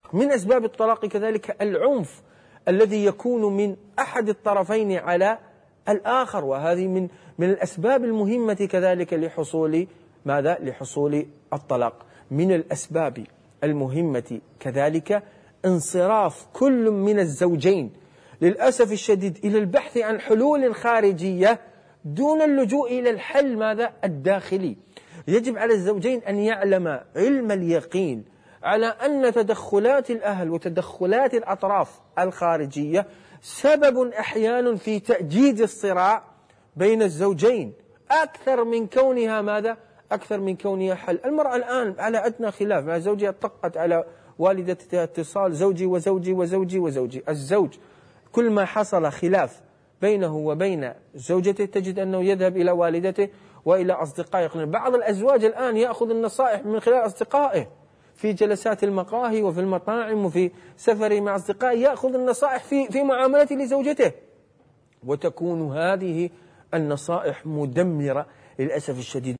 من أسباب الطلاق كذلك العنف الذي يكون من أحد الطرفين على الآخر، وهذه من الأسباب المهمة كذلك لحصول ماذا؟ لحصول الطلاق. من الأسباب المهمة كذلك انصراف كل من الزوجين للأسف الشديد إلى البحث عن حلول خارجية دون اللجوء إلى الحل ماذا؟ الداخلي. يجب على الزوجين أن يعلم علم اليقين على أن تدخلات الأهل وتدخلات الأطراف الخارجية سبب أحيانا في تأجيج الصراع بين الزوجين أكثر من كونها ماذا؟ أكثر من كونها حل. المرأة الآن على أدنى خلاف مع زوجها طقت على والدتها اتصال زوجي وزوجي وزوجي وزوجي. الزوج كل ما حصل خلاف بينه وبين زوجته تجد أنه يذهب إلى والدته وإلى أصدقائه. بعض الأزواج الآن يأخذ النصائح من خلال أصدقائه في جلسات المقاهي وفي المطاعم وفي سفره مع أصدقائه، يأخذ النصائح في معاملته لزوجته، وتكون هذه النصائح مدمرة للأسف الشديد.